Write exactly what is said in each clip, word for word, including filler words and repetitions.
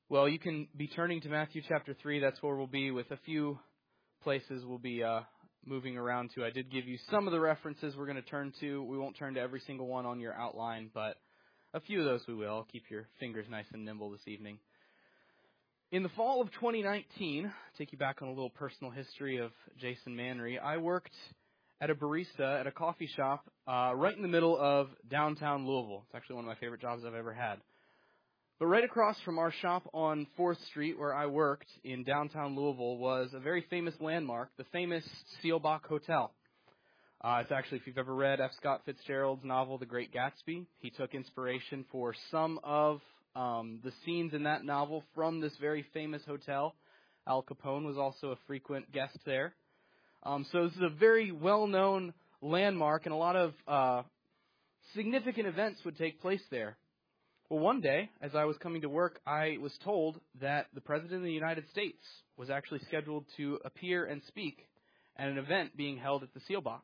Well, you can be turning to Matthew chapter three. That's where we'll be, with a few places we'll be uh, moving around to. I did give you some of the references we're going to turn to. We won't turn to every single one on your outline, but a few of those we will. I'll keep your fingers nice and nimble this evening. In the fall of twenty nineteen, take you back on a little personal history of Jason Manry, I worked at a barista at a coffee shop uh, right in the middle of downtown Louisville. It's actually one of my favorite jobs I've ever had. But right across from our shop on fourth street where I worked in downtown Louisville was a very famous landmark, the famous Seelbach Hotel. Uh, it's actually, if you've ever read F. Scott Fitzgerald's novel, The Great Gatsby, he took inspiration for some of um, the scenes in that novel from this very famous hotel. Al Capone was also a frequent guest there. Um, so this is a very well-known landmark, and a lot of uh, significant events would take place there. Well, one day, as I was coming to work, I was told that the President of the United States was actually scheduled to appear and speak at an event being held at the Seelbach.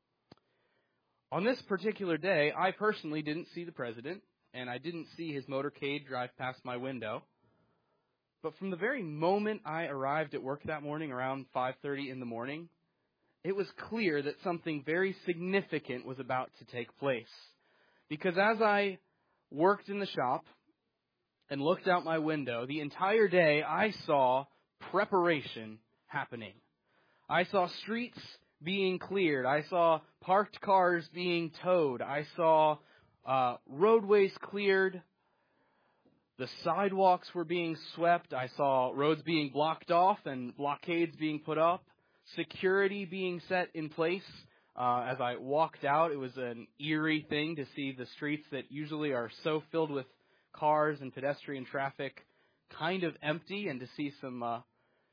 On this particular day, I personally didn't see the President, and I didn't see his motorcade drive past my window. But from the very moment I arrived at work that morning, around five thirty in the morning, it was clear that something very significant was about to take place. Because as I worked in the shop and looked out my window, the entire day I saw preparation happening. I saw streets being cleared. I saw parked cars being towed. I saw uh, roadways cleared. The sidewalks were being swept. I saw roads being blocked off and blockades being put up. Security being set in place. Uh, as I walked out, it was an eerie thing to see the streets that usually are so filled with cars and pedestrian traffic kind of empty, and to see some uh,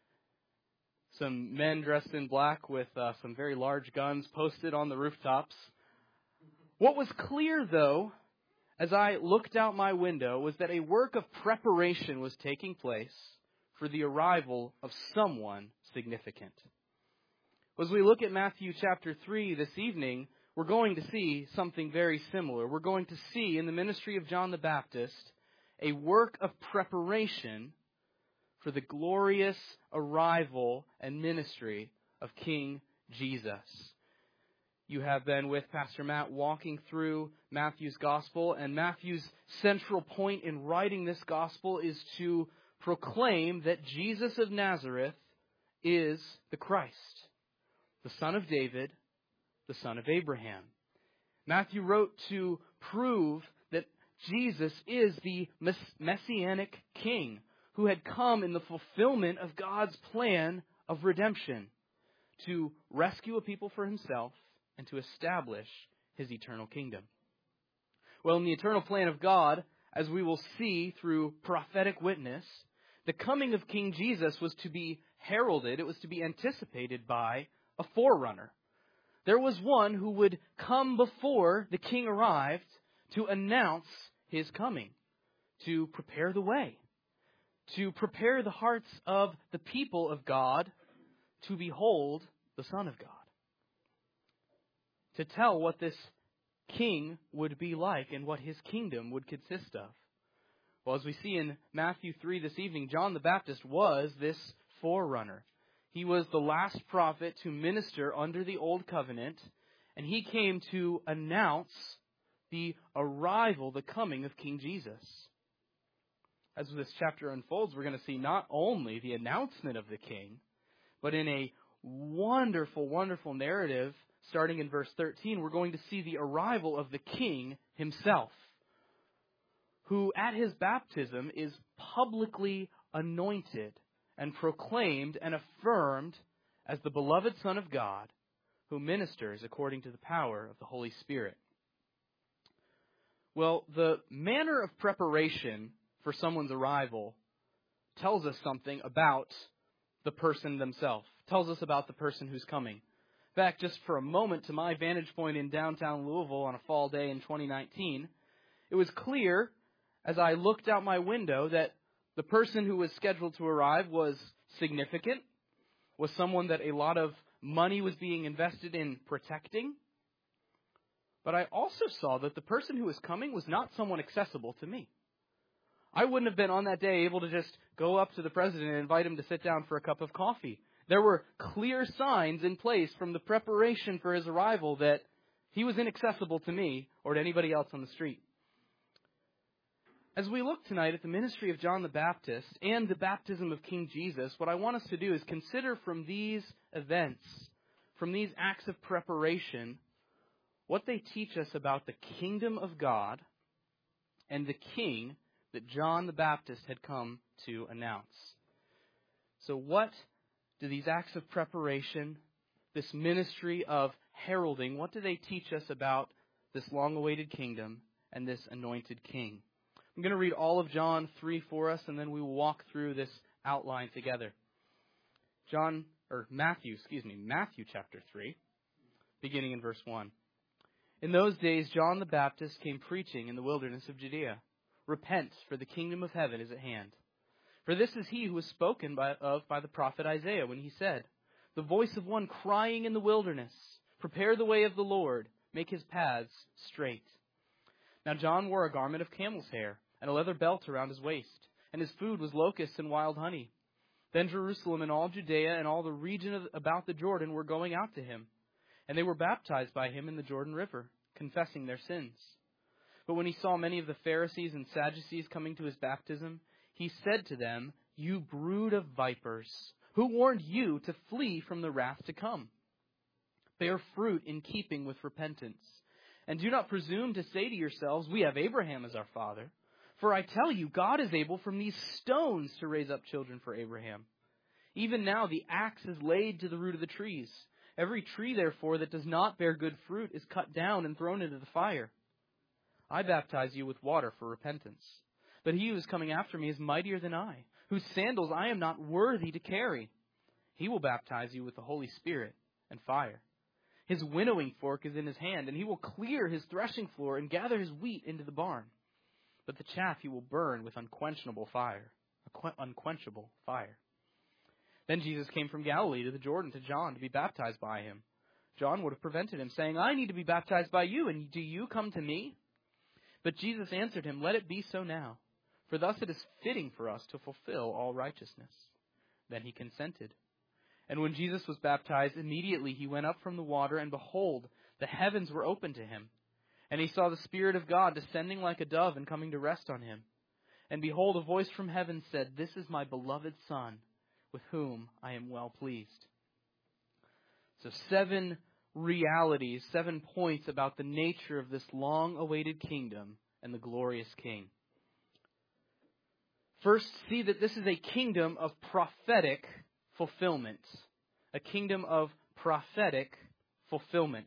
some men dressed in black with uh, some very large guns posted on the rooftops. What was clear, though, as I looked out my window, was that a work of preparation was taking place for the arrival of someone significant. As we look at Matthew chapter three this evening, we're going to see something very similar. We're going to see in the ministry of John the Baptist a work of preparation for the glorious arrival and ministry of King Jesus. You have been with Pastor Matt walking through Matthew's gospel, and Matthew's central point in writing this gospel is to proclaim that Jesus of Nazareth is the Christ, the son of David, the son of Abraham. Matthew wrote to prove that Jesus is the messianic king who had come in the fulfillment of God's plan of redemption to rescue a people for himself and to establish his eternal kingdom. Well, in the eternal plan of God, as we will see through prophetic witness, the coming of King Jesus was to be heralded, it was to be anticipated by a forerunner. There was one who would come before the king arrived to announce his coming, to prepare the way, to prepare the hearts of the people of God to behold the Son of God, to tell what this king would be like and what his kingdom would consist of. Well, as we see in Matthew three this evening, John the Baptist was this forerunner. He was the last prophet to minister under the Old Covenant, and he came to announce the arrival, the coming of King Jesus. As this chapter unfolds, we're going to see not only the announcement of the king, but in a wonderful, wonderful narrative, starting in verse thirteen, we're going to see the arrival of the king himself, who at his baptism is publicly anointed and proclaimed and affirmed as the beloved Son of God, who ministers according to the power of the Holy Spirit. Well, the manner of preparation for someone's arrival tells us something about the person themselves, tells us about the person who's coming. Back just for a moment to my vantage point in downtown Louisville on a fall day in twenty nineteen, it was clear as I looked out my window that the person who was scheduled to arrive was significant, was someone that a lot of money was being invested in protecting. But I also saw that the person who was coming was not someone accessible to me. I wouldn't have been on that day able to just go up to the president and invite him to sit down for a cup of coffee. There were clear signs in place from the preparation for his arrival that he was inaccessible to me or to anybody else on the street. As we look tonight at the ministry of John the Baptist and the baptism of King Jesus, what I want us to do is consider from these events, from these acts of preparation, what they teach us about the kingdom of God and the king that John the Baptist had come to announce. So what do these acts of preparation, this ministry of heralding, what do they teach us about this long-awaited kingdom and this anointed king? I'm going to read all of John three for us, and then we will walk through this outline together. John, or Matthew, excuse me, Matthew chapter three, beginning in verse one. In those days, John the Baptist came preaching in the wilderness of Judea. Repent, for the kingdom of heaven is at hand. For this is he who was spoken by, of by the prophet Isaiah when he said, the voice of one crying in the wilderness, prepare the way of the Lord, make his paths straight. Now John wore a garment of camel's hair and a leather belt around his waist, and his food was locusts and wild honey. Then Jerusalem and all Judea and all the region of, about the Jordan were going out to him, and they were baptized by him in the Jordan River, confessing their sins. But when he saw many of the Pharisees and Sadducees coming to his baptism, he said to them, you brood of vipers, who warned you to flee from the wrath to come? Bear fruit in keeping with repentance. And do not presume to say to yourselves, we have Abraham as our father. For I tell you, God is able from these stones to raise up children for Abraham. Even now the axe is laid to the root of the trees. Every tree, therefore, that does not bear good fruit is cut down and thrown into the fire. I baptize you with water for repentance. But he who is coming after me is mightier than I, whose sandals I am not worthy to carry. He will baptize you with the Holy Spirit and fire. His winnowing fork is in his hand, and he will clear his threshing floor and gather his wheat into the barn. But the chaff he will burn with unquenchable fire, unquenchable fire. Then Jesus came from Galilee to the Jordan to John to be baptized by him. John would have prevented him, saying, I need to be baptized by you, and do you come to me? But Jesus answered him, let it be so now, for thus it is fitting for us to fulfill all righteousness. Then he consented. And when Jesus was baptized, immediately he went up from the water, and behold, the heavens were opened to him. And he saw the Spirit of God descending like a dove and coming to rest on him. And behold, a voice from heaven said, this is my beloved Son, with whom I am well pleased. So seven realities, seven points about the nature of this long-awaited kingdom and the glorious King. First, see that this is a kingdom of prophetic fulfillment. A kingdom of prophetic fulfillment.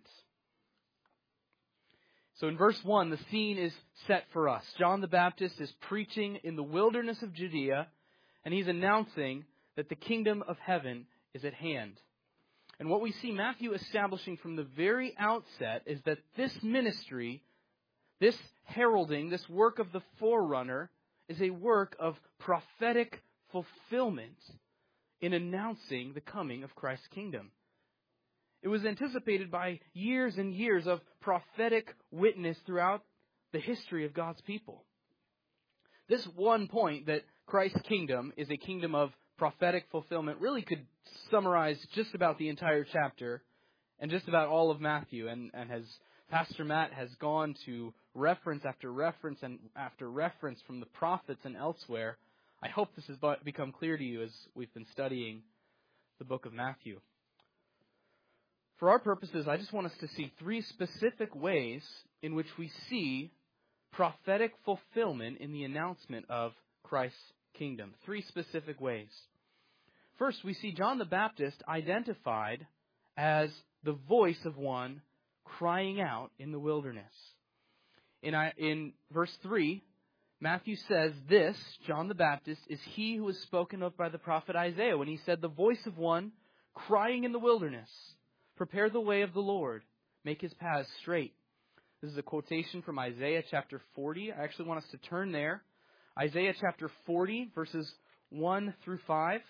So in verse one, the scene is set for us. John the Baptist is preaching in the wilderness of Judea, and he's announcing that the kingdom of heaven is at hand. And what we see Matthew establishing from the very outset is that this ministry, this heralding, this work of the forerunner, is a work of prophetic fulfillment in announcing the coming of Christ's kingdom. It was anticipated by years and years of prophetic witness throughout the history of God's people. This one point, that Christ's kingdom is a kingdom of prophetic fulfillment, really could summarize just about the entire chapter and just about all of Matthew. And, and as Pastor Matt has gone to reference after reference and after reference from the prophets and elsewhere, I hope this has become clear to you as we've been studying the book of Matthew. For our purposes, I just want us to see three specific ways in which we see prophetic fulfillment in the announcement of Christ's kingdom. Three specific ways. First, we see John the Baptist identified as the voice of one crying out in the wilderness. In, in verse three, Matthew says, this, John the Baptist, is he who was spoken of by the prophet Isaiah when he said, the voice of one crying in the wilderness. Prepare the way of the Lord. Make his paths straight. This is a quotation from Isaiah chapter forty. I actually want us to turn there. Isaiah chapter forty, verses one through five.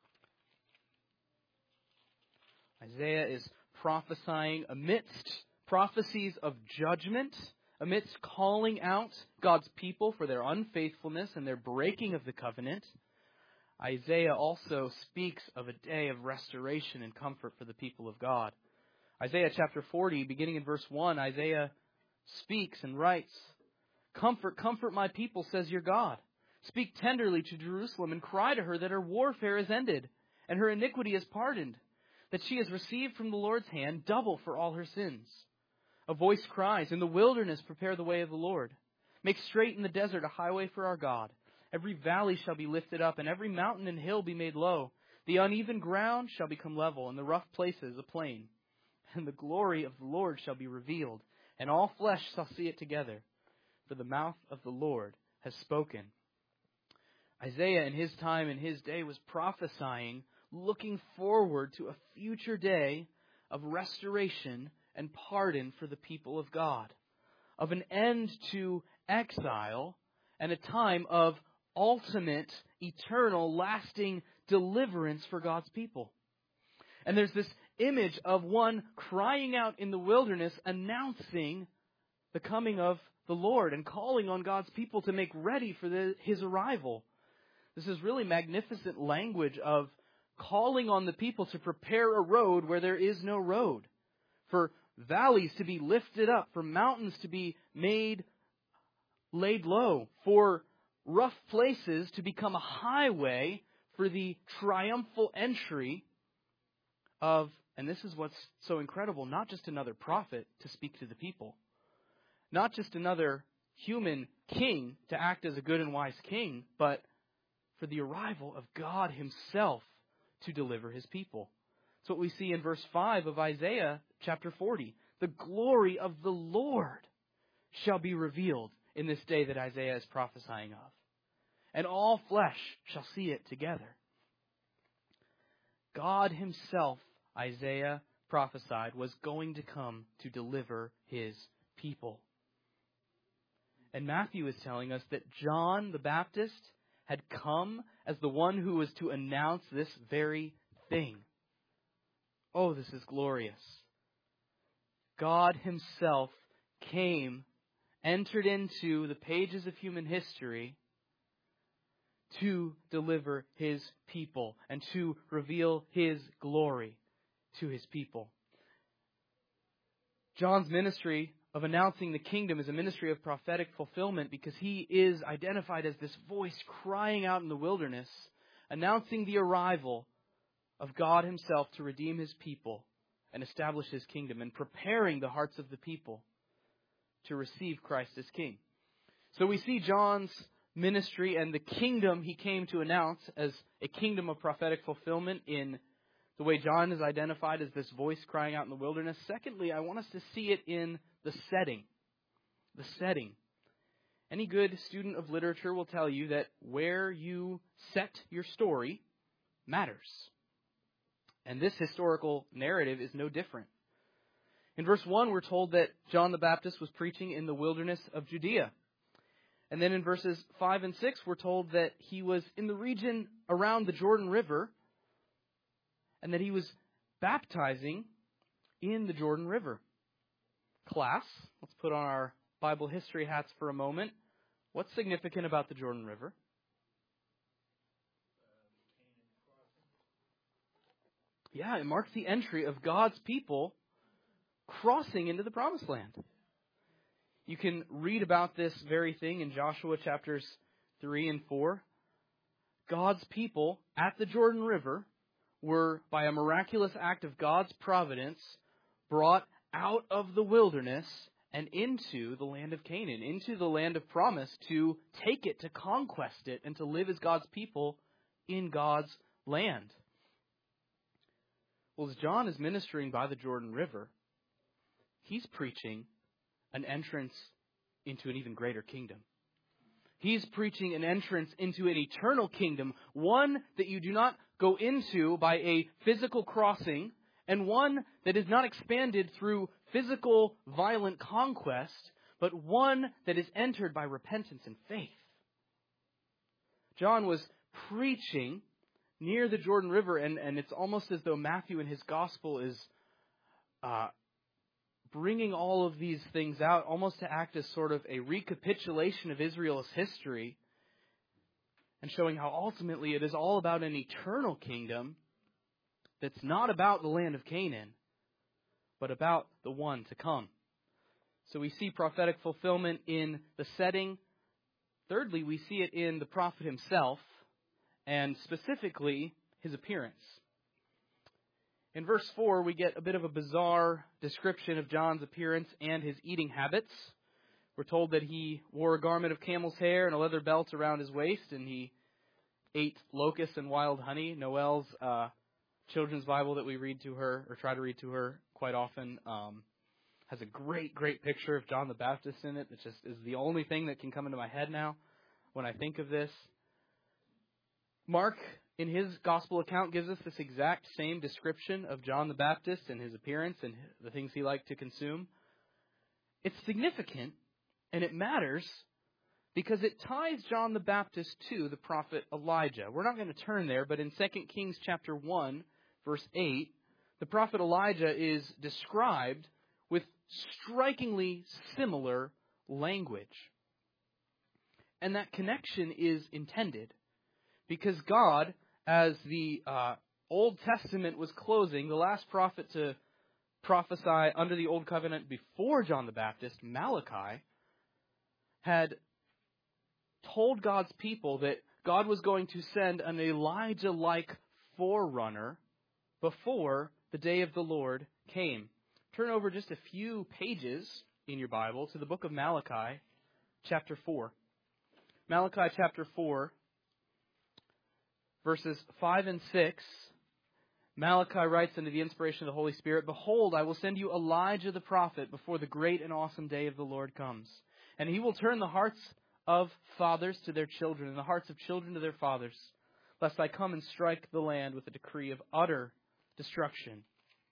Isaiah is prophesying amidst prophecies of judgment, amidst calling out God's people for their unfaithfulness and their breaking of the covenant, Isaiah also speaks of a day of restoration and comfort for the people of God. Isaiah chapter forty, beginning in verse one, Isaiah speaks and writes, "Comfort, comfort my people, says your God. Speak tenderly to Jerusalem and cry to her that her warfare is ended and her iniquity is pardoned, that she has received from the Lord's hand double for all her sins. A voice cries, in the wilderness prepare the way of the Lord. Make straight in the desert a highway for our God. Every valley shall be lifted up, and every mountain and hill be made low. The uneven ground shall become level, and the rough places a plain. And the glory of the Lord shall be revealed, and all flesh shall see it together. For the mouth of the Lord has spoken." Isaiah in his time and his day was prophesying, looking forward to a future day of restoration and pardon for the people of God, of an end to exile and a time of ultimate, eternal, lasting deliverance for God's people. And there's this image of one crying out in the wilderness, announcing the coming of the Lord and calling on God's people to make ready for the, His arrival. This is really magnificent language of calling on the people to prepare a road where there is no road, for valleys to be lifted up, for mountains to be made laid low, for rough places to become a highway for the triumphal entry of, and this is what's so incredible, not just another prophet to speak to the people, not just another human king to act as a good and wise king, but for the arrival of God Himself to deliver His people. That's what we see in verse five of Isaiah chapter forty. The glory of the Lord shall be revealed in this day that Isaiah is prophesying of, and all flesh shall see it together. God Himself, Isaiah prophesied, was going to come to deliver His people. And Matthew is telling us that John the Baptist had come as the one who was to announce this very thing. Oh, this is glorious. God Himself came, entered into the pages of human history to deliver His people and to reveal His glory to His people. John's ministry of announcing the kingdom is a ministry of prophetic fulfillment because he is identified as this voice crying out in the wilderness, announcing the arrival of God Himself to redeem His people and establish His kingdom, and preparing the hearts of the people to receive Christ as King. So we see John's ministry and the kingdom he came to announce as a kingdom of prophetic fulfillment in the way John is identified as this voice crying out in the wilderness. Secondly, I want us to see it in the setting. The setting. Any good student of literature will tell you that where you set your story matters. And this historical narrative is no different. In verse one, we're told that John the Baptist was preaching in the wilderness of Judea. And then in verses five and six, we're told that he was in the region around the Jordan River, and that he was baptizing in the Jordan River. Class, let's put on our Bible history hats for a moment. What's significant about the Jordan River? Yeah, it marks the entry of God's people crossing into the Promised Land. You can read about this very thing in Joshua chapters three and four. God's people at the Jordan River were, by a miraculous act of God's providence, brought out of the wilderness and into the land of Canaan, into the land of promise, to take it, to conquest it, and to live as God's people in God's land. Well, as John is ministering by the Jordan River, he's preaching an entrance into an even greater kingdom. He's preaching an entrance into an eternal kingdom, one that you do not go into by a physical crossing, and one that is not expanded through physical violent conquest, but one that is entered by repentance and faith. John was preaching near the Jordan River, and, and it's almost as though Matthew in his gospel is uh, bringing all of these things out almost to act as sort of a recapitulation of Israel's history and showing how ultimately it is all about an eternal kingdom that's not about the land of Canaan, but about the one to come. So we see prophetic fulfillment in the setting. Thirdly, we see it in the prophet himself, and specifically his appearance. In verse four, we get a bit of a bizarre description of John's appearance and his eating habits. We're told that he wore a garment of camel's hair and a leather belt around his waist, and he ate locusts and wild honey. Noelle's uh, children's Bible that we read to her, or try to read to her quite often, um, has a great, great picture of John the Baptist in it. That just is the only thing that can come into my head now when I think of this. Mark, in his gospel account, gives us this exact same description of John the Baptist and his appearance and the things he liked to consume. It's significant, and it matters, because it ties John the Baptist to the prophet Elijah. We're not going to turn there, but in Second Kings chapter one, verse eight, the prophet Elijah is described with strikingly similar language. And that connection is intended because God, as the uh, Old Testament was closing, the last prophet to prophesy under the Old Covenant before John the Baptist, Malachi, had told God's people that God was going to send an Elijah-like forerunner before the day of the Lord came. Turn over just a few pages in your Bible to the book of Malachi, chapter four. Malachi chapter four, verses five and six. Malachi writes under the inspiration of the Holy Spirit, "Behold, I will send you Elijah the prophet before the great and awesome day of the Lord comes. And he will turn the hearts of fathers to their children, and the hearts of children to their fathers, lest I come and strike the land with a decree of utter destruction."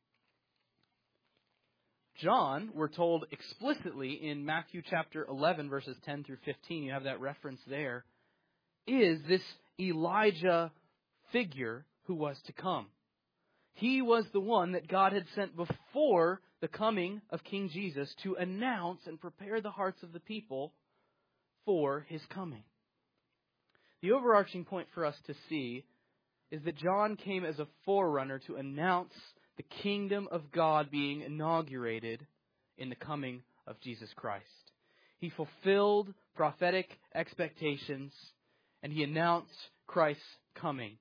John, we're told explicitly in Matthew chapter eleven, verses ten through fifteen, you have that reference there, is this Elijah figure who was to come. He was the one that God had sent before the coming of King Jesus to announce and prepare the hearts of the people for his coming. The overarching point for us to see is that John came as a forerunner to announce the kingdom of God being inaugurated in the coming of Jesus Christ. He fulfilled prophetic expectations, and he announced Christ's coming.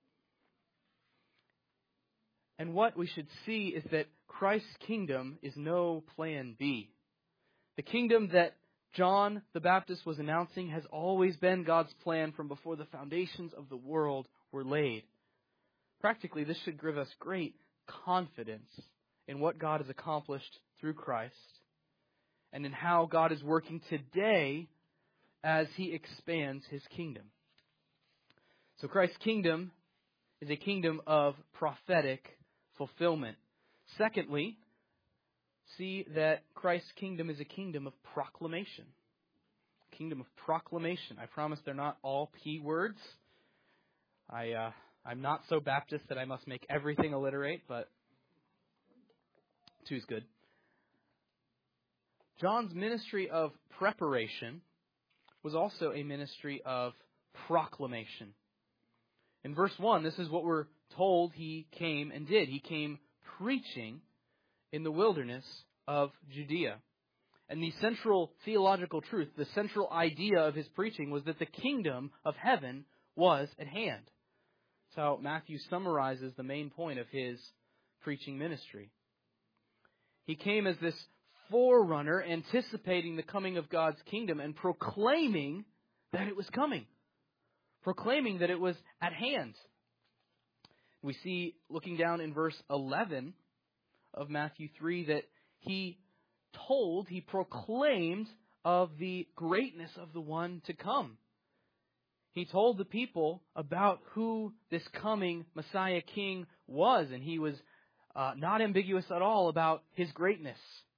And what we should see is that Christ's kingdom is no plan B. The kingdom that John the Baptist was announcing has always been God's plan from before the foundations of the world were laid. Practically, this should give us great confidence in what God has accomplished through Christ and in how God is working today as he expands his kingdom. So Christ's kingdom is a kingdom of prophetic fulfillment. Secondly, see that Christ's kingdom is a kingdom of proclamation. Kingdom of proclamation. I promise they're not all P words. I, uh, I'm not so Baptist that I must make everything alliterate, but two's good. John's ministry of preparation was also a ministry of proclamation. In verse one, this is what we're told he came and did. He came preaching in the wilderness of Judea. And the central theological truth, the central idea of his preaching was that the kingdom of heaven was at hand. That's how Matthew summarizes the main point of his preaching ministry. He came as this forerunner, anticipating the coming of God's kingdom and proclaiming that it was coming. Proclaiming that it was at hand. We see, looking down in verse eleven of Matthew three, that he told, he proclaimed of the greatness of the one to come. He told the people about who this coming Messiah King was, and he was uh, not ambiguous at all about his greatness.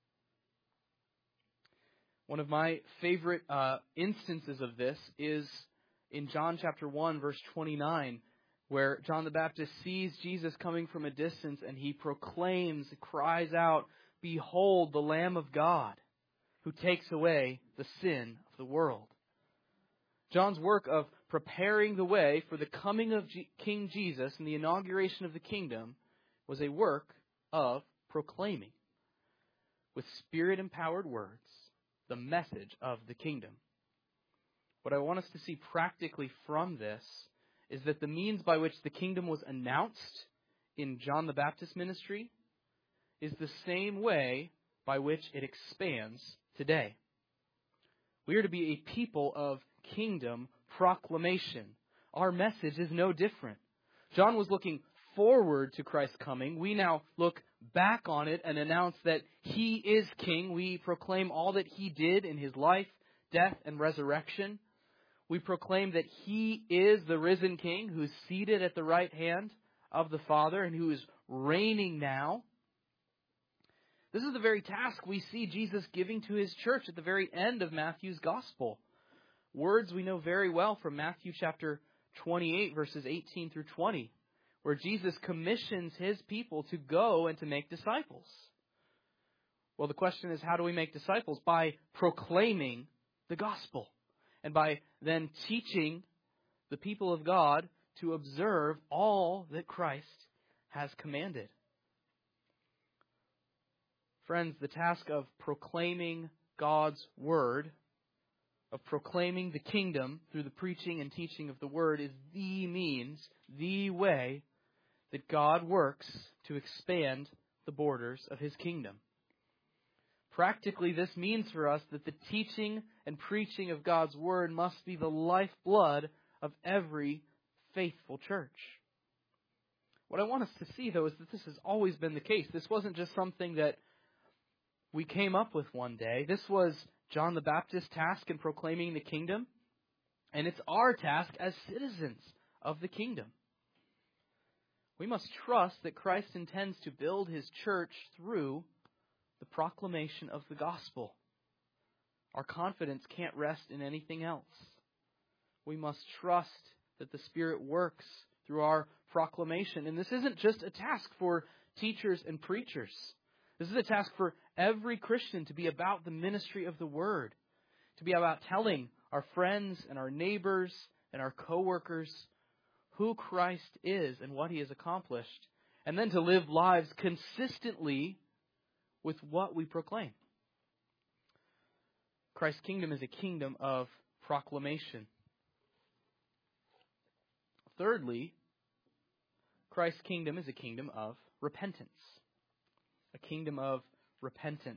One of my favorite uh, instances of this is in John chapter one, verse twenty-nine, where John the Baptist sees Jesus coming from a distance, and he proclaims, cries out, "Behold the Lamb of God who takes away the sin of the world." John's work of preparing the way for the coming of G- King Jesus and the inauguration of the kingdom was a work of proclaiming, with Spirit-empowered words, the message of the kingdom. What I want us to see practically from this is that the means by which the kingdom was announced in John the Baptist's ministry is the same way by which it expands today. We are to be a people of kingdom proclamation. Our message is no different. John was looking forward to Christ's coming. We now look back on it and announce that He is King. We proclaim all that He did in His life, death, and resurrection. We proclaim that He is the risen King who is seated at the right hand of the Father and who is reigning now. This is the very task we see Jesus giving to His church at the very end of Matthew's Gospel. Words we know very well from Matthew chapter twenty-eight, verses eighteen through twenty, where Jesus commissions His people to go and to make disciples. Well, the question is, how do we make disciples? By proclaiming the gospel, and by then teaching the people of God to observe all that Christ has commanded. Friends, the task of proclaiming God's Word, of proclaiming the kingdom through the preaching and teaching of the Word, is the means, the way that God works to expand the borders of His kingdom. Practically, this means for us that the teaching and preaching of God's Word must be the lifeblood of every faithful church. What I want us to see, though, is that this has always been the case. This wasn't just something that we came up with one day. This was John the Baptist's task in proclaiming the kingdom, and it's our task as citizens of the kingdom. We must trust that Christ intends to build His church through the proclamation of the gospel. Our confidence can't rest in anything else. We must trust that the Spirit works through our proclamation. And this isn't just a task for teachers and preachers. This is a task for every Christian to be about the ministry of the Word, to be about telling our friends and our neighbors and our co-workers who Christ is and what He has accomplished, and then to live lives consistently with what we proclaim. Christ's kingdom is a kingdom of proclamation. Thirdly, Christ's kingdom is a kingdom of repentance. A kingdom of repentance.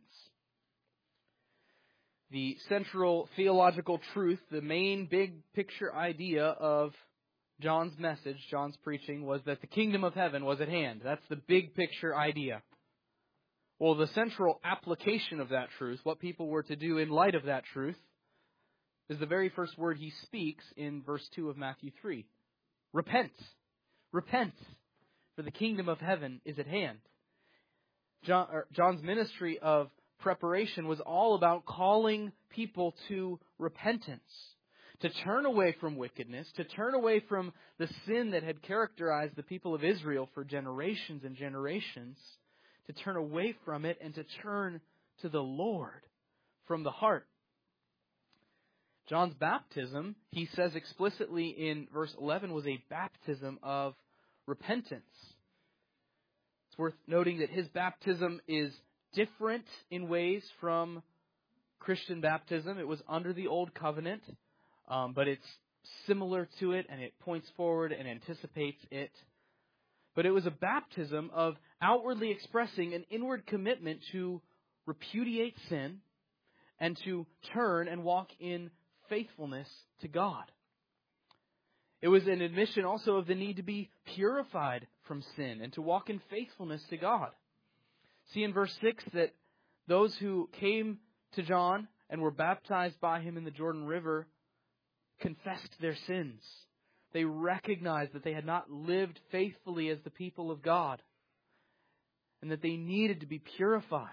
The central theological truth, the main big picture idea of John's message, John's preaching, was that the kingdom of heaven was at hand. That's the big picture idea. Well, the central application of that truth, what people were to do in light of that truth, is the very first word He speaks in verse two of Matthew three. Repent. Repent, for the kingdom of heaven is at hand. John, John's ministry of preparation was all about calling people to repentance, to turn away from wickedness, to turn away from the sin that had characterized the people of Israel for generations and generations, to turn away from it and to turn to the Lord from the heart. John's baptism, he says explicitly in verse eleven, was a baptism of repentance. It's worth noting that his baptism is different in ways from Christian baptism. It was under the Old Covenant, um, but it's similar to it, and it points forward and anticipates it. But it was a baptism of outwardly expressing an inward commitment to repudiate sin and to turn and walk in faithfulness to God. It was an admission also of the need to be purified from sin and to walk in faithfulness to God. See in verse six that those who came to John and were baptized by him in the Jordan River confessed their sins. They recognized that they had not lived faithfully as the people of God and that they needed to be purified.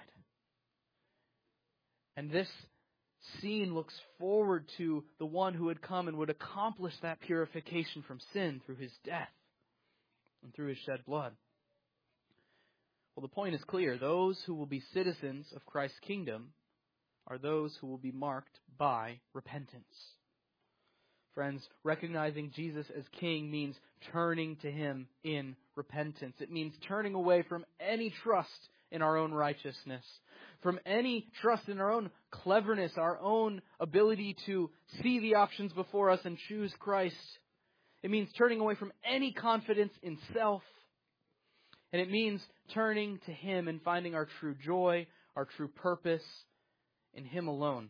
And this scene looks forward to the one who would come and would accomplish that purification from sin through His death and through His shed blood. Well, the point is clear. Those who will be citizens of Christ's kingdom are those who will be marked by repentance. Friends, recognizing Jesus as King means turning to Him in repentance. It means turning away from any trust in our own righteousness, from any trust in our own cleverness, our own ability to see the options before us and choose Christ. It means turning away from any confidence in self. And it means turning to Him and finding our true joy, our true purpose in Him alone.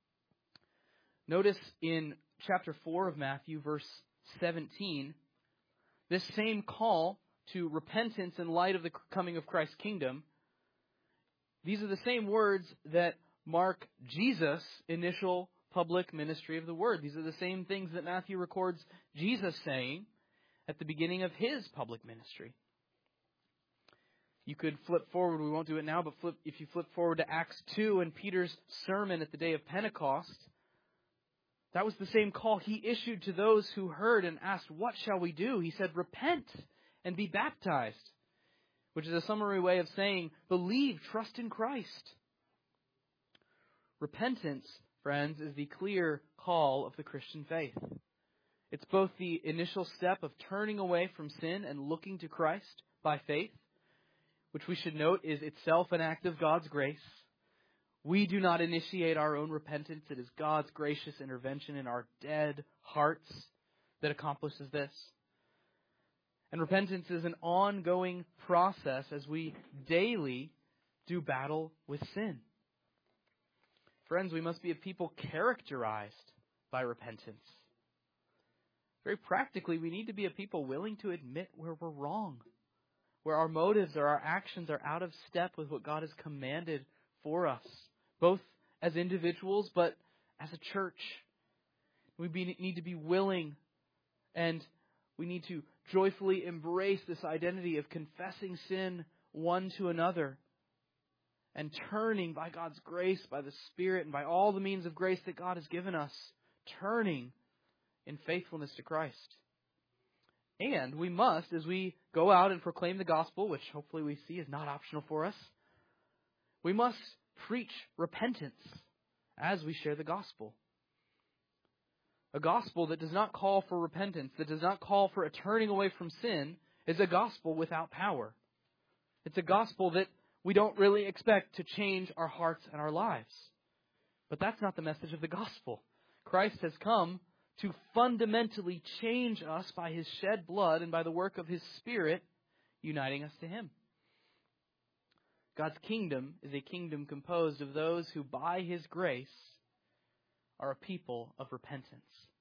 Notice in chapter four of Matthew, verse seventeen, this same call to repentance in light of the coming of Christ's kingdom, these are the same words that mark Jesus' initial public ministry of the Word. These are the same things that Matthew records Jesus saying at the beginning of His public ministry. You could flip forward, we won't do it now, but flip, if you flip forward to Acts two and Peter's sermon at the day of Pentecost, that was the same call he issued to those who heard and asked, "What shall we do?" He said, "Repent and be baptized," which is a summary way of saying, believe, trust in Christ. Repentance, friends, is the clear call of the Christian faith. It's both the initial step of turning away from sin and looking to Christ by faith, which we should note is itself an act of God's grace. We do not initiate our own repentance. It is God's gracious intervention in our dead hearts that accomplishes this. And repentance is an ongoing process as we daily do battle with sin. Friends, we must be a people characterized by repentance. Very practically, we need to be a people willing to admit where we're wrong, where our motives or our actions are out of step with what God has commanded for us, both as individuals but as a church. We be, need to be willing, and we need to joyfully embrace this identity of confessing sin one to another and turning by God's grace, by the Spirit, and by all the means of grace that God has given us, turning in faithfulness to Christ. And we must, as we go out and proclaim the gospel, which hopefully we see is not optional for us, we must preach repentance as we share the gospel. A gospel that does not call for repentance, that does not call for a turning away from sin, is a gospel without power. It's a gospel that we don't really expect to change our hearts and our lives. But that's not the message of the gospel. Christ has come to fundamentally change us by His shed blood and by the work of His Spirit, uniting us to Him. God's kingdom is a kingdom composed of those who, by His grace, are a people of repentance.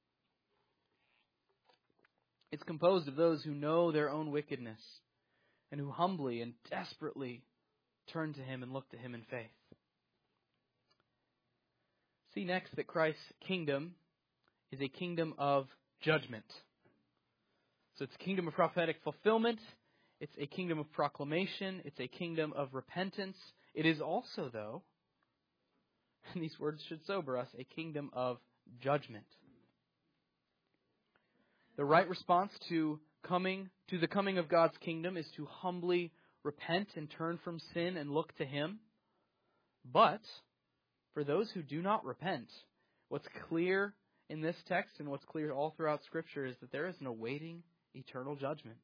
It's composed of those who know their own wickedness and who humbly and desperately turn to Him and look to Him in faith. See next that Christ's kingdom is a kingdom of judgment. So it's a kingdom of prophetic fulfillment. It's a kingdom of proclamation. It's a kingdom of repentance. It is also, though, and these words should sober us, a kingdom of judgment. The right response to coming to the coming of God's kingdom is to humbly repent and turn from sin and look to Him. But for those who do not repent, what's clear in this text and what's clear all throughout Scripture is that there is an awaiting eternal judgment.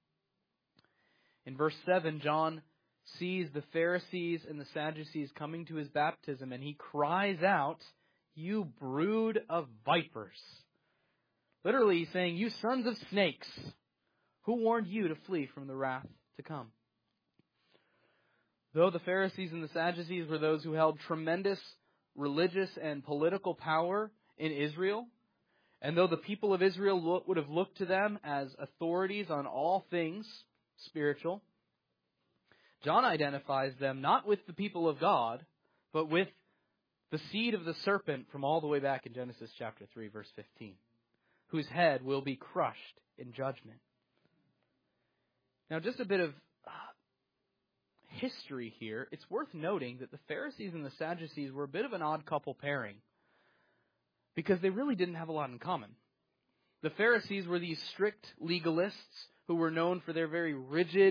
In verse seven, John sees the Pharisees and the Sadducees coming to his baptism, and he cries out, "You brood of vipers." Literally he's saying, "You sons of snakes, who warned you to flee from the wrath to come?" Though the Pharisees and the Sadducees were those who held tremendous religious and political power in Israel, and though the people of Israel would have looked to them as authorities on all things spiritual, John identifies them not with the people of God, but with the seed of the serpent from all the way back in Genesis chapter three, verse fifteen, whose head will be crushed in judgment. Now, just a bit of uh, history here. It's worth noting that the Pharisees and the Sadducees were a bit of an odd couple pairing, because they really didn't have a lot in common. The Pharisees were these strict legalists who were known for their very rigid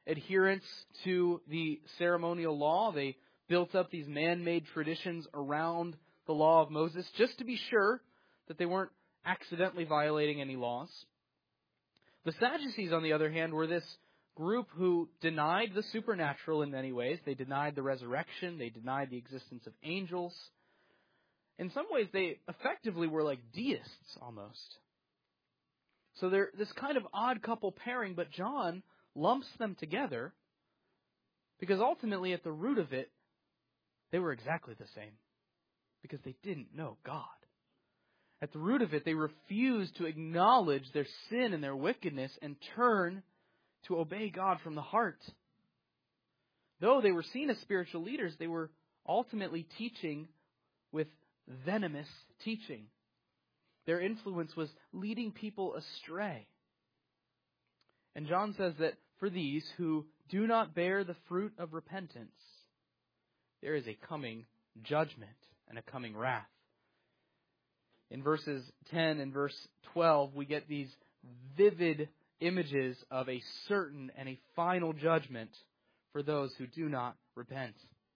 adherence to the ceremonial law. They built up these man-made traditions around the law of Moses just to be sure that they weren't accidentally violating any laws. The Sadducees, on the other hand, were this group who denied the supernatural in many ways. They denied the resurrection. They denied the existence of angels. In some ways, they effectively were like deists almost. So they're this kind of odd couple pairing, but John lumps them together because ultimately at the root of it, they were exactly the same because they didn't know God. At the root of it, they refused to acknowledge their sin and their wickedness and turn to obey God from the heart. Though they were seen as spiritual leaders, they were ultimately teaching with venomous teaching. Their influence was leading people astray. And John says that for these who do not bear the fruit of repentance, there is a coming judgment and a coming wrath. In verses ten and verse twelve, we get these vivid images of a certain and a final judgment for those who do not repent.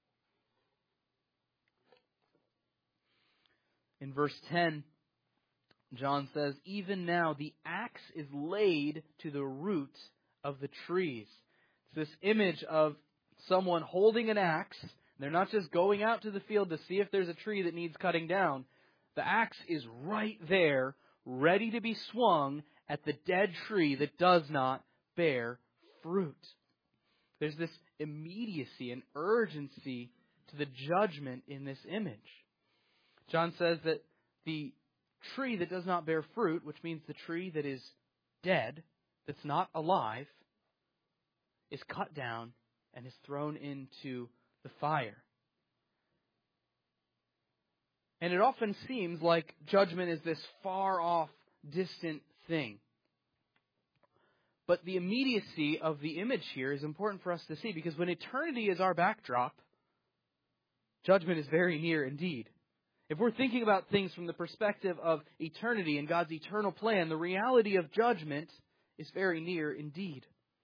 In verse ten, John says, "Even now the axe is laid to the root of the trees." It's this image of someone holding an axe. They're not just going out to the field to see if there's a tree that needs cutting down. The axe is right there, ready to be swung at the dead tree that does not bear fruit. There's this immediacy and urgency to the judgment in this image. John says that the tree that does not bear fruit, which means the tree that is dead, that's not alive, is cut down and is thrown into the fire. And it often seems like judgment is this far off, distant thing. But the immediacy of the image here is important for us to see, because when eternity is our backdrop, judgment is very near indeed. If we're thinking about things from the perspective of eternity and God's eternal plan, the reality of judgment is very near indeed.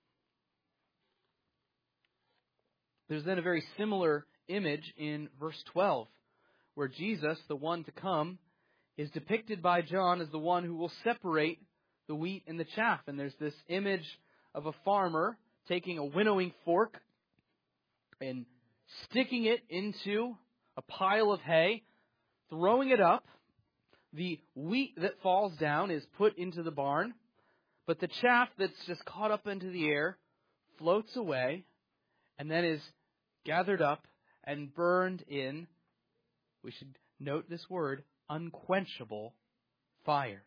There's then a very similar image in verse twelve, where Jesus, the one to come, is depicted by John as the one who will separate the wheat and the chaff. And there's this image of a farmer taking a winnowing fork and sticking it into a pile of hay, throwing it up. The wheat that falls down is put into the barn, but the chaff that's just caught up into the air floats away and then is gathered up and burned in, we should note this word, unquenchable fire.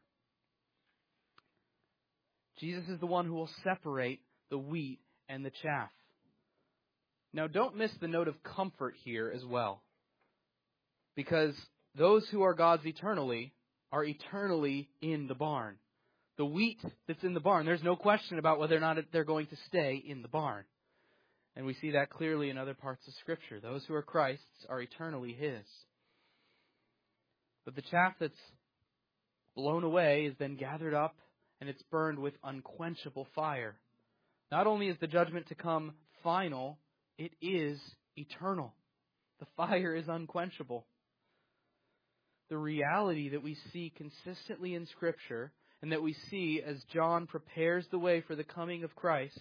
Jesus is the one who will separate the wheat and the chaff. Now, don't miss the note of comfort here as well, because those who are God's eternally are eternally in the barn. The wheat that's in the barn, there's no question about whether or not they're going to stay in the barn. And we see that clearly in other parts of Scripture. Those who are Christ's are eternally His. But the chaff that's blown away is then gathered up and it's burned with unquenchable fire. Not only is the judgment to come final, it is eternal. The fire is unquenchable. The reality that we see consistently in Scripture, and that we see as John prepares the way for the coming of Christ,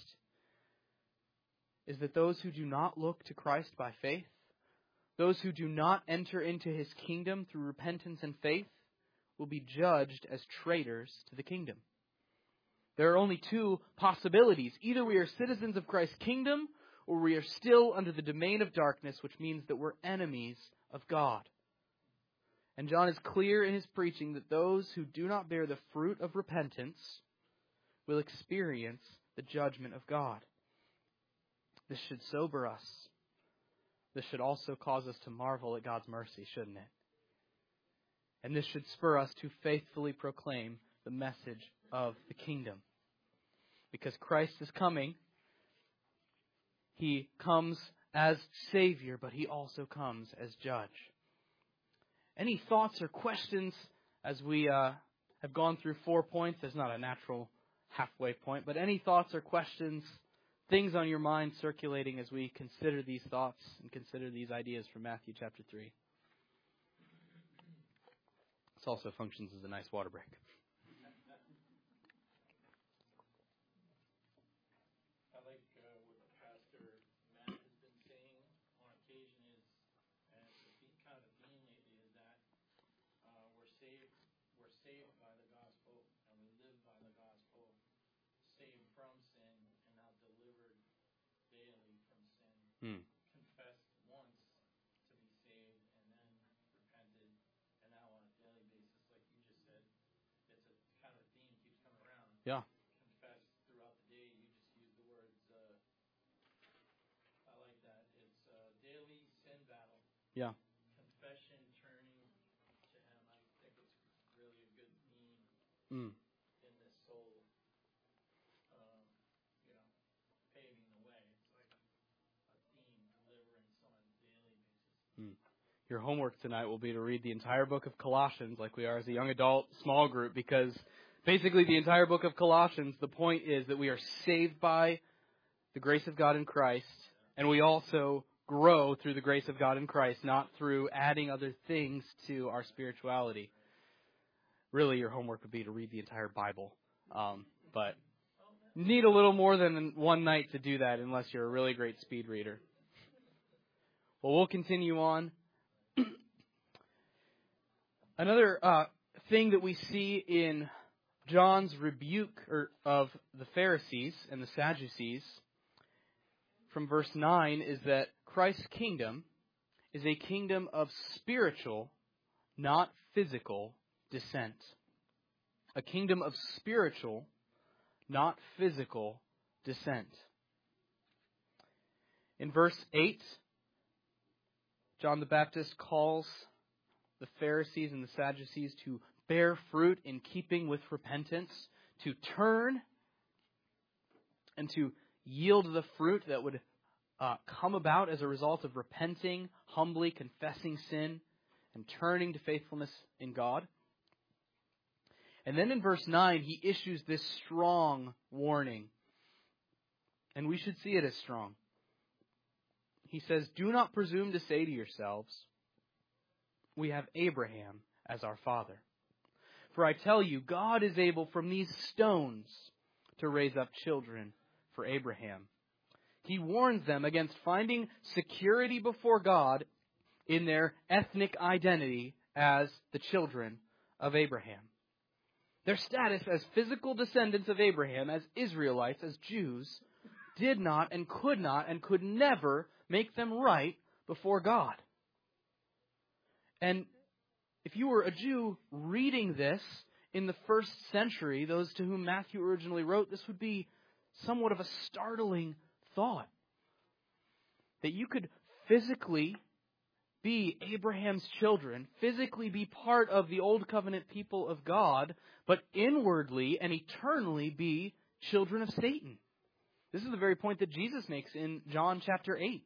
is that those who do not look to Christ by faith, those who do not enter into His kingdom through repentance and faith, will be judged as traitors to the kingdom. There are only two possibilities. Either we are citizens of Christ's kingdom, or we are still under the domain of darkness, which means that we're enemies of God. And John is clear in his preaching that those who do not bear the fruit of repentance will experience the judgment of God. This should sober us. This should also cause us to marvel at God's mercy, shouldn't it? And this should spur us to faithfully proclaim the message of the kingdom. Because Christ is coming. He comes as Savior, but He also comes as Judge. Any thoughts or questions as we uh, have gone through four points? There's not a natural halfway point, but any thoughts or questions things on your mind circulating as we consider these thoughts and consider these ideas from Matthew chapter three? This also functions as a nice water break. I like uh, what Pastor Matt has been saying on occasion is, and the theme- kind of the theme lately is that uh, we're saved, we're saved by the gospel, and we live by the gospel, saved from sin, and now delivered daily from sin. Hmm. Confessed once to be saved, and then repented, and now on a daily basis, like you just said, it's a kind of theme keeps coming around. Yeah. Confess throughout the day. You just use the words. Uh, I like that. It's uh, daily sin battle. Yeah. Confession, turning to Him. I think it's really a good theme Mm. in this soul. Um, you know, paving the way. It's like a theme, deliverance on a daily basis. Your homework tonight will be to read the entire book of Colossians like we are as a young adult small group, because basically the entire book of Colossians, the point is that we are saved by the grace of God in Christ, and we also grow through the grace of God in Christ, not through adding other things to our spirituality. Really, your homework would be to read the entire Bible. Um, but you need a little more than one night to do that unless you're a really great speed reader. Well, we'll continue on. Another uh, thing that we see in John's rebuke or, of the Pharisees and the Sadducees from verse nine is that Christ's kingdom is a kingdom of spiritual, not physical, descent. A kingdom of spiritual, not physical, descent. In verse eight, John the Baptist calls the Pharisees and the Sadducees to bear fruit in keeping with repentance, to turn and to yield the fruit that would uh, come about as a result of repenting, humbly confessing sin, and turning to faithfulness in God. And then in verse nine, he issues this strong warning. And we should see it as strong. He says, "Do not presume to say to yourselves, 'We have Abraham as our father.' For I tell you, God is able from these stones to raise up children for Abraham." He warns them against finding security before God in their ethnic identity as the children of Abraham. Their status as physical descendants of Abraham, as Israelites, as Jews, did not and could not and could never make them right before God. And if you were a Jew reading this in the first century, those to whom Matthew originally wrote, this would be somewhat of a startling thought. That you could physically be Abraham's children, physically be part of the Old Covenant people of God, but inwardly and eternally be children of Satan. This is the very point that Jesus makes in John chapter eight.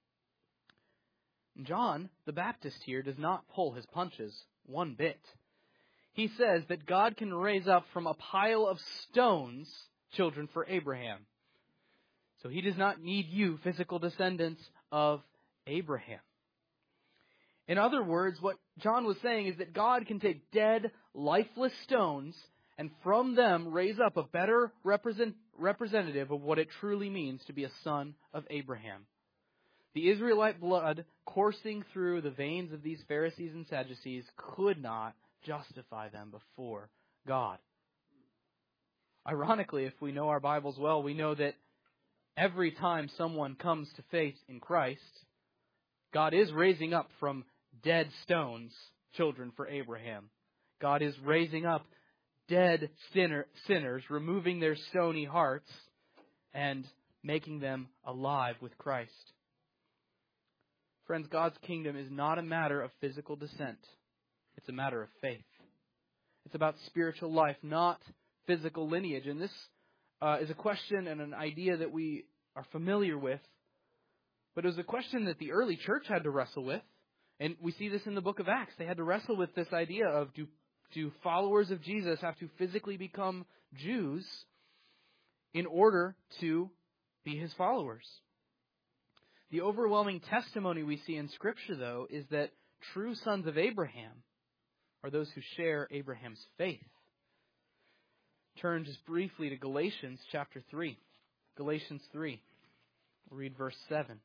John the Baptist here does not pull his punches one bit. He says that God can raise up from a pile of stones children for Abraham. So he does not need you, physical descendants of Abraham. In other words, what John was saying is that God can take dead, lifeless stones and from them raise up a better represent, representative of what it truly means to be a son of Abraham. The Israelite blood coursing through the veins of these Pharisees and Sadducees could not justify them before God. Ironically, if we know our Bibles well, we know that every time someone comes to faith in Christ, God is raising up from dead stones children for Abraham. God is raising up dead sinner, sinners, removing their stony hearts and making them alive with Christ. Friends, God's kingdom is not a matter of physical descent. It's a matter of faith. It's about spiritual life, not physical lineage. And this uh, is a question and an idea that we are familiar with. But it was a question that the early church had to wrestle with. And we see this in the book of Acts. They had to wrestle with this idea of do, do followers of Jesus have to physically become Jews in order to be his followers. The overwhelming testimony we see in Scripture, though, is that true sons of Abraham are those who share Abraham's faith. Turn just briefly to Galatians chapter three. Galatians three. We'll read verse seven.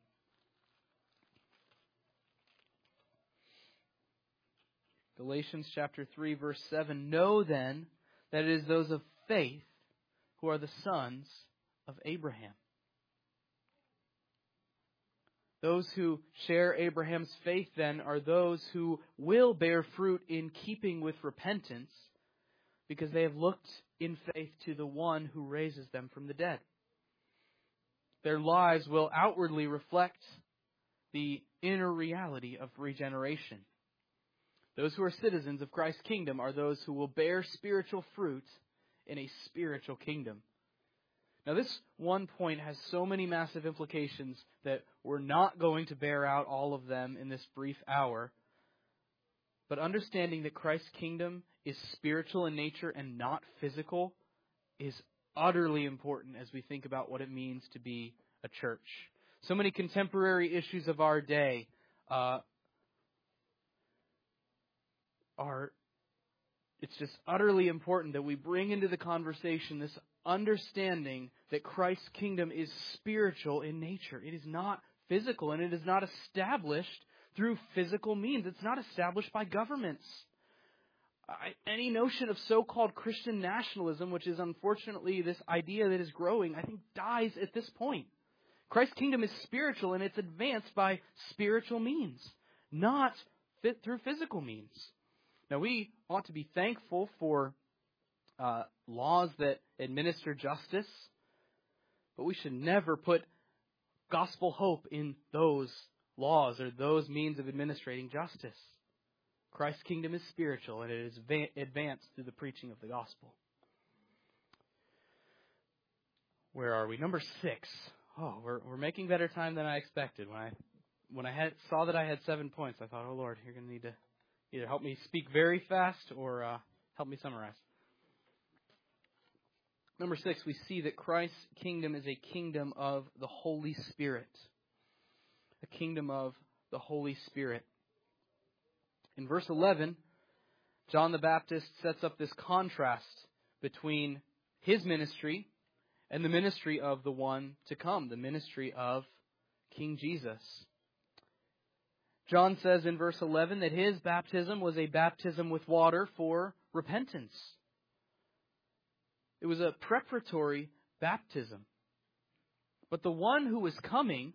Galatians chapter three, verse seven. Know then that it is those of faith who are the sons of Abraham. Those who share Abraham's faith, then, are those who will bear fruit in keeping with repentance because they have looked in faith to the one who raises them from the dead. Their lives will outwardly reflect the inner reality of regeneration. Those who are citizens of Christ's kingdom are those who will bear spiritual fruit in a spiritual kingdom. Now, this one point has so many massive implications that we're not going to bear out all of them in this brief hour. But understanding that Christ's kingdom is spiritual in nature and not physical is utterly important as we think about what it means to be a church. So many contemporary issues of our day uh, are, it's just utterly important that we bring into the conversation this understanding that Christ's kingdom is spiritual in nature. It is not physical, and it is not established through physical means. It's not established by governments. I, any notion of so-called Christian nationalism, which is unfortunately this idea that is growing, I think dies at this point. Christ's kingdom is spiritual, and it's advanced by spiritual means, not fit through physical means. Now, we ought to be thankful for uh, laws that administer justice, but we should never put gospel hope in those laws or those means of administrating justice. Christ's kingdom is spiritual, and it is advanced through the preaching of the gospel. Where are we? Number six. Oh, we're we're making better time than I expected. When I when I had saw that I had seven points, I thought, oh Lord, you're going to need to either help me speak very fast or uh, help me summarize. Number six, we see that Christ's kingdom is a kingdom of the Holy Spirit. A kingdom of the Holy Spirit. In verse eleven, John the Baptist sets up this contrast between his ministry and the ministry of the one to come, the ministry of King Jesus. John says in verse eleven that his baptism was a baptism with water for repentance. It was a preparatory baptism. But the one who is coming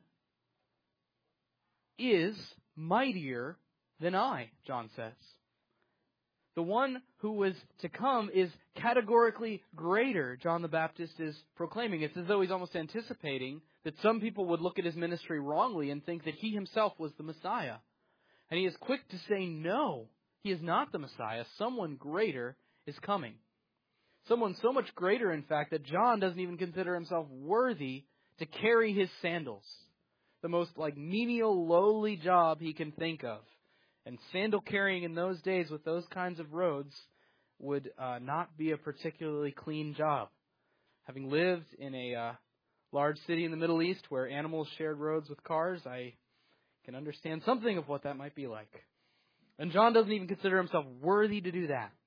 is mightier than I, John says. The one who was to come is categorically greater, John the Baptist is proclaiming. It's as though he's almost anticipating that some people would look at his ministry wrongly and think that he himself was the Messiah. And he is quick to say, no, he is not the Messiah. Someone greater is coming. Someone so much greater, in fact, that John doesn't even consider himself worthy to carry his sandals. The most like menial, lowly job he can think of. And sandal carrying in those days with those kinds of roads would uh, not be a particularly clean job. Having lived in a uh, large city in the Middle East where animals shared roads with cars, I can understand something of what that might be like. And John doesn't even consider himself worthy to do that.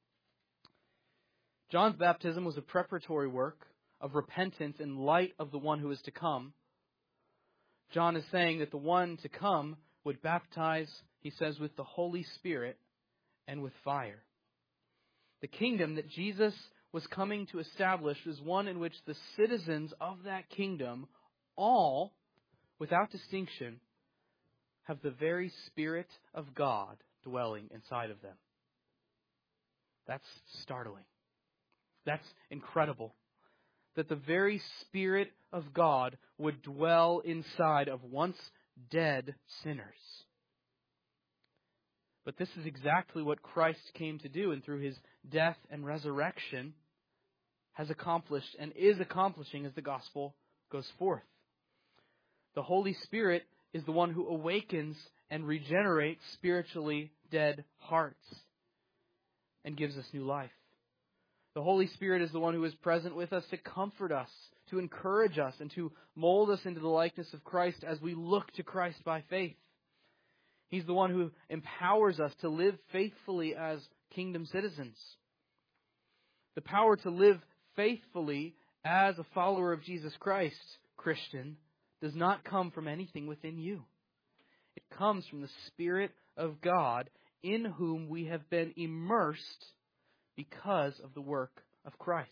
John's baptism was a preparatory work of repentance in light of the one who is to come. John is saying that the one to come would baptize, he says, with the Holy Spirit and with fire. The kingdom that Jesus was coming to establish was one in which the citizens of that kingdom, all, without distinction, have the very Spirit of God dwelling inside of them. That's startling. That's incredible. That the very Spirit of God would dwell inside of once dead sinners. But this is exactly what Christ came to do, and through his death and resurrection has accomplished and is accomplishing as the gospel goes forth. The Holy Spirit is the one who awakens and regenerates spiritually dead hearts and gives us new life. The Holy Spirit is the one who is present with us to comfort us, to encourage us, and to mold us into the likeness of Christ as we look to Christ by faith. He's the one who empowers us to live faithfully as kingdom citizens. The power to live faithfully as a follower of Jesus Christ, Christian, does not come from anything within you. It comes from the Spirit of God, in whom we have been immersed because of the work of Christ.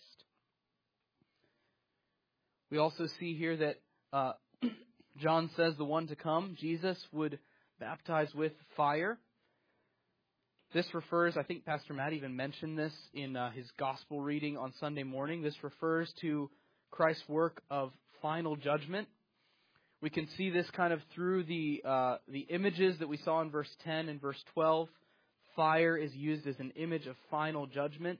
We also see here that uh, John says the one to come, Jesus, would baptize with fire. This refers, I think Pastor Matt even mentioned this in uh, his gospel reading on Sunday morning. This refers to Christ's work of final judgment. We can see this kind of through the uh, the images that we saw in verse ten and verse twelve. Fire is used as an image of final judgment.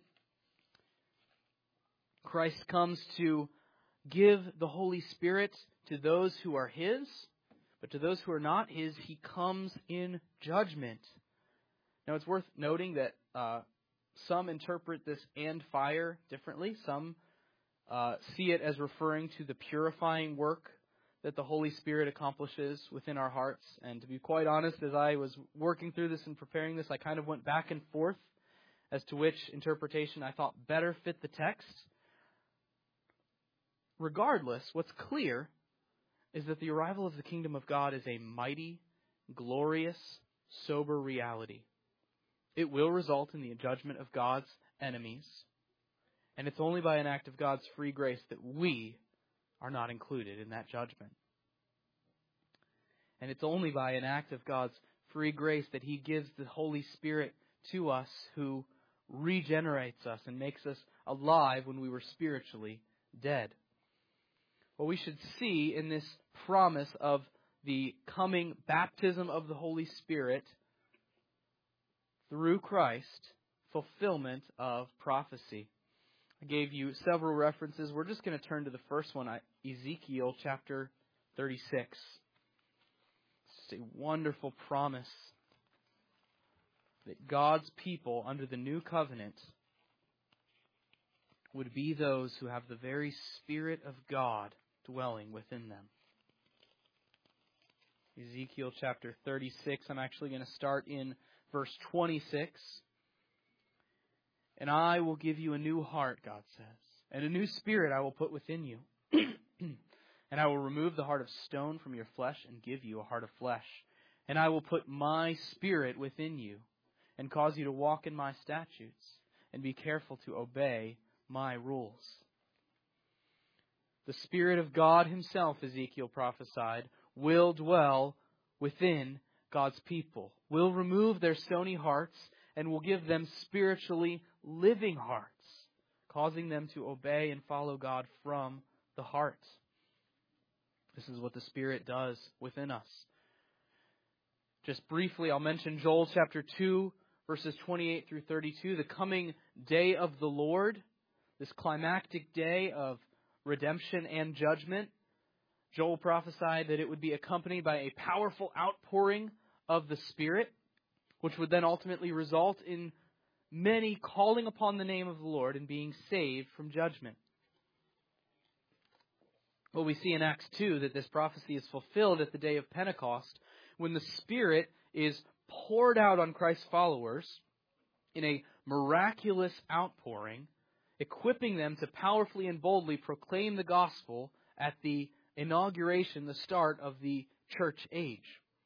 Christ comes to give the Holy Spirit to those who are His, but to those who are not His, He comes in judgment. Now, it's worth noting that uh, some interpret this and fire differently. Some uh, see it as referring to the purifying work that the Holy Spirit accomplishes within our hearts. And to be quite honest, as I was working through this and preparing this, I kind of went back and forth as to which interpretation I thought better fit the text. Regardless, what's clear is that the arrival of the kingdom of God is a mighty, glorious, sober reality. It will result in the judgment of God's enemies. And it's only by an act of God's free grace that we are not included in that judgment. And it's only by an act of God's free grace that He gives the Holy Spirit to us, who regenerates us and makes us alive when we were spiritually dead. What we should see in this promise of the coming baptism of the Holy Spirit through Christ, fulfillment of prophecy. I gave you several references. We're just going to turn to the first one, Ezekiel chapter thirty-six. It's a wonderful promise that God's people under the new covenant would be those who have the very Spirit of God dwelling within them. Ezekiel chapter thirty-six, I'm actually going to start in verse twenty-six. And I will give you a new heart, God says, and a new spirit I will put within you. And I will remove the heart of stone from your flesh and give you a heart of flesh. And I will put my spirit within you and cause you to walk in my statutes and be careful to obey my rules. The Spirit of God Himself, Ezekiel prophesied, will dwell within God's people, will remove their stony hearts and will give them spiritually living hearts, causing them to obey and follow God from the heart. This is what the Spirit does within us. Just briefly, I'll mention Joel chapter two, verses twenty-eight through thirty-two, the coming day of the Lord, this climactic day of redemption and judgment. Joel prophesied that it would be accompanied by a powerful outpouring of the Spirit, which would then ultimately result in many calling upon the name of the Lord and being saved from judgment. Well, we see in Acts two that this prophecy is fulfilled at the day of Pentecost, when the Spirit is poured out on Christ's followers in a miraculous outpouring, equipping them to powerfully and boldly proclaim the gospel at the inauguration, the start of the church age.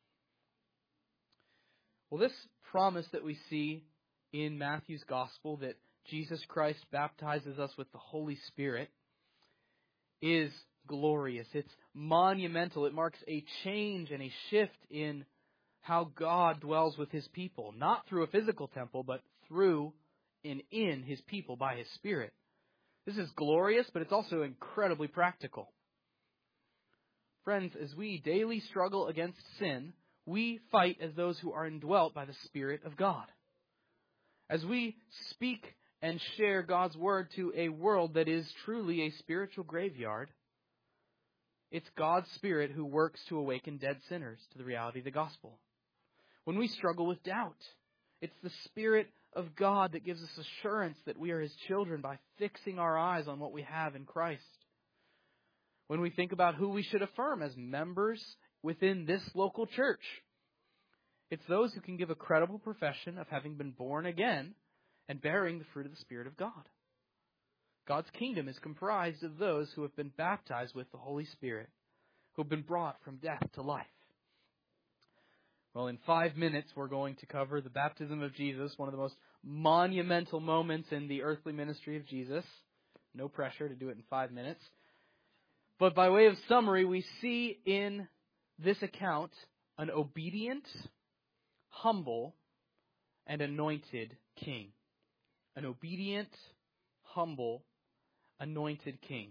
Well, this promise that we see in Matthew's gospel, that Jesus Christ baptizes us with the Holy Spirit, is glorious. It's monumental. It marks a change and a shift in how God dwells with His people, not through a physical temple, but through and in His people by His Spirit. This is glorious, but it's also incredibly practical. Friends, as we daily struggle against sin, we fight as those who are indwelt by the Spirit of God. As we speak and share God's Word to a world that is truly a spiritual graveyard, it's God's Spirit who works to awaken dead sinners to the reality of the gospel. When we struggle with doubt, it's the Spirit of God that gives us assurance that we are His children by fixing our eyes on what we have in Christ. When we think about who we should affirm as members within this local church, it's those who can give a credible profession of having been born again and bearing the fruit of the Spirit of God. God's kingdom is comprised of those who have been baptized with the Holy Spirit, who have been brought from death to life. Well, in five minutes, we're going to cover the baptism of Jesus, one of the most monumental moments in the earthly ministry of Jesus. No pressure to do it in five minutes. But by way of summary, we see in this account an obedient, humble, and anointed king. An obedient, humble, anointed king.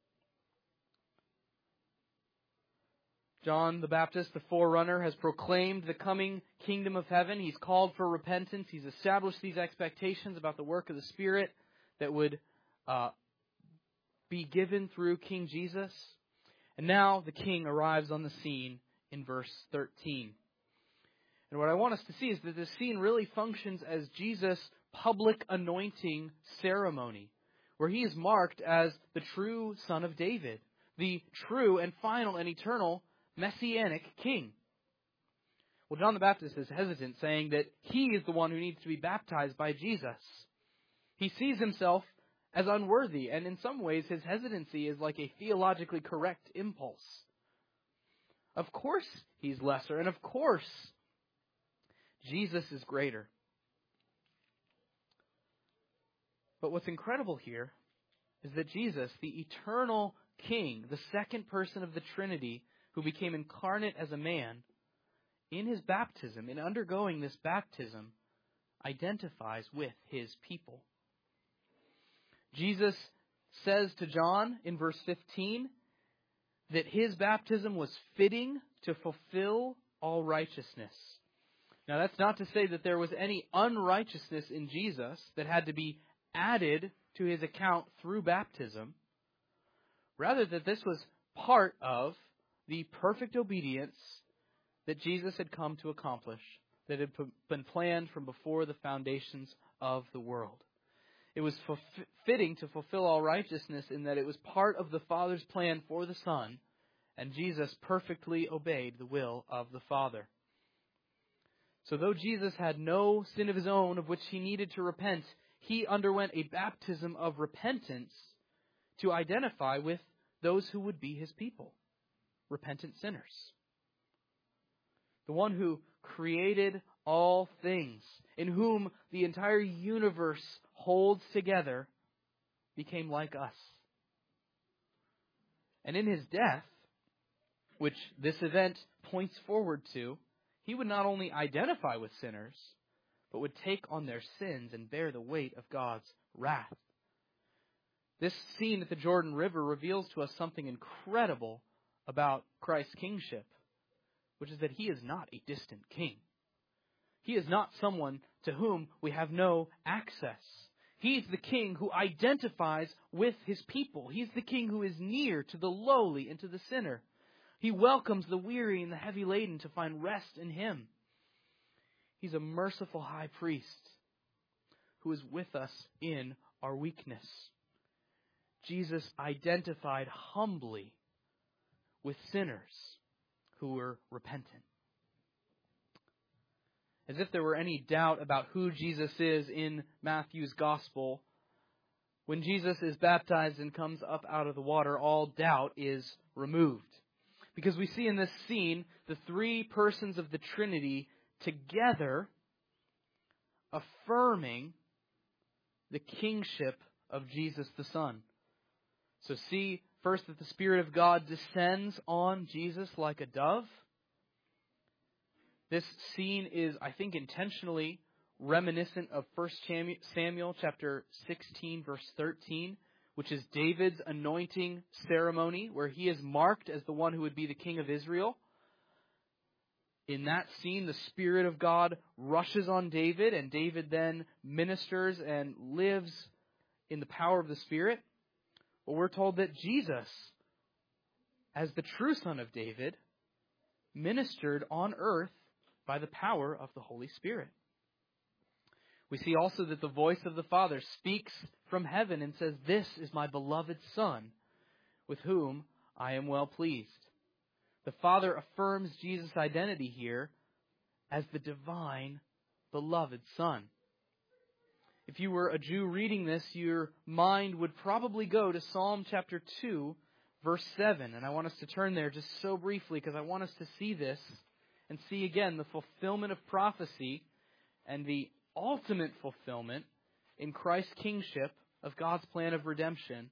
John the Baptist, the forerunner, has proclaimed the coming kingdom of heaven. He's called for repentance. He's established these expectations about the work of the Spirit that would uh, be given through King Jesus. And now the king arrives on the scene in verse thirteen. And what I want us to see is that this scene really functions as Jesus' public anointing ceremony, where he is marked as the true Son of David, the true and final and eternal Messianic king. Well, John the Baptist is hesitant, saying that he is the one who needs to be baptized by Jesus. He sees himself as unworthy, and in some ways his hesitancy is like a theologically correct impulse. Of course he's lesser, and of course Jesus is greater. But what's incredible here is that Jesus, the eternal King, the second person of the Trinity, who became incarnate as a man, in his baptism, in undergoing this baptism, identifies with his people. Jesus says to John in verse fifteen that his baptism was fitting to fulfill all righteousness. Now, that's not to say that there was any unrighteousness in Jesus that had to be added to his account through baptism. Rather, that this was part of the perfect obedience that Jesus had come to accomplish, that had been planned from before the foundations of the world. It was fitting to fulfill all righteousness in that it was part of the Father's plan for the Son, and Jesus perfectly obeyed the will of the Father. So though Jesus had no sin of his own of which he needed to repent, he underwent a baptism of repentance to identify with those who would be his people, repentant sinners. The one who created all things, in whom the entire universe holds together, became like us. And in his death, which this event points forward to, he would not only identify with sinners, but would take on their sins and bear the weight of God's wrath. This scene at the Jordan River reveals to us something incredible about Christ's kingship, which is that he is not a distant king. He is not someone to whom we have no access. He is the king who identifies with his people. He is the king who is near to the lowly and to the sinner. He welcomes the weary and the heavy laden to find rest in him. He's a merciful high priest who is with us in our weakness. Jesus identified humbly with sinners who were repentant. As if there were any doubt about who Jesus is in Matthew's gospel, when Jesus is baptized and comes up out of the water, all doubt is removed. Because we see in this scene the three persons of the Trinity together affirming the kingship of Jesus the Son. So see first that the Spirit of God descends on Jesus like a dove. This scene is, I think, intentionally reminiscent of First Samuel chapter sixteen, verse thirteen, which is David's anointing ceremony, where he is marked as the one who would be the king of Israel. In that scene, the Spirit of God rushes on David, and David then ministers and lives in the power of the Spirit. But we're told that Jesus, as the true Son of David, ministered on earth by the power of the Holy Spirit. We see also that the voice of the Father speaks from heaven and says, "This is my beloved Son, with whom I am well pleased." The Father affirms Jesus' identity here as the divine, beloved Son. If you were a Jew reading this, your mind would probably go to Psalm chapter two, verse seven. And I want us to turn there just so briefly because I want us to see this and see again the fulfillment of prophecy and the ultimate fulfillment in Christ's kingship of God's plan of redemption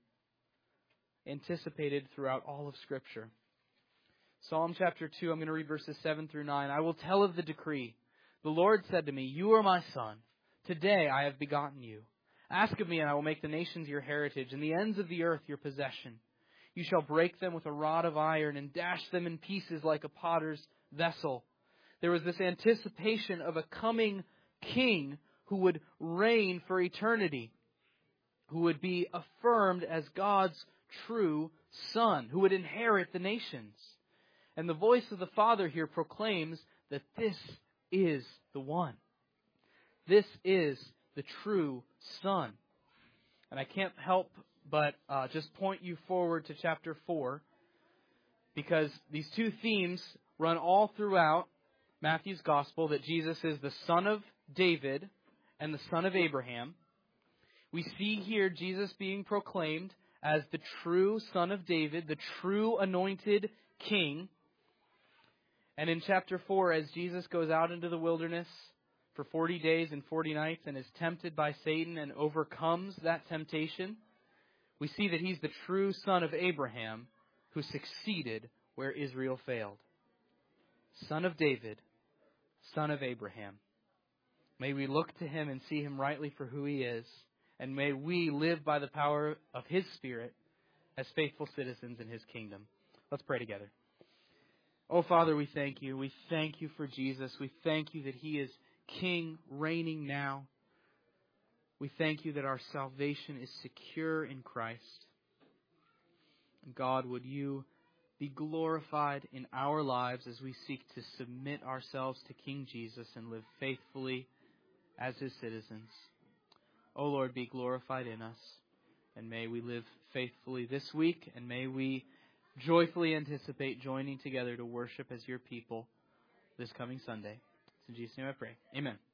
anticipated throughout all of Scripture. Psalm chapter two, I'm going to read verses seven through nine. "I will tell of the decree. The Lord said to me, 'You are my son. Today I have begotten you. Ask of me, and I will make the nations your heritage, and the ends of the earth your possession. You shall break them with a rod of iron and dash them in pieces like a potter's vessel.'" There was this anticipation of a coming king who would reign for eternity, who would be affirmed as God's true Son, who would inherit the nations. And the voice of the Father here proclaims that this is the one. This is the true Son. And I can't help but uh, just point you forward to chapter four, because these two themes run all throughout Matthew's Gospel, that Jesus is the Son of David and the Son of Abraham. We see here Jesus being proclaimed as the true Son of David, the true anointed King. And in chapter four, as Jesus goes out into the wilderness for forty days and forty nights and is tempted by Satan and overcomes that temptation, we see that he's the true son of Abraham who succeeded where Israel failed. Son of David, Son of Abraham. May we look to him and see him rightly for who he is, and may we live by the power of his Spirit as faithful citizens in his kingdom. Let's pray together. Oh, Father, we thank you. We thank you for Jesus. We thank you that he is King, reigning now. We thank you that our salvation is secure in Christ. And God, would you be glorified in our lives as we seek to submit ourselves to King Jesus and live faithfully as his citizens. Oh, Lord, be glorified in us. And may we live faithfully this week, and may we joyfully anticipate joining together to worship as your people this coming Sunday. It's in Jesus' name I pray. Amen.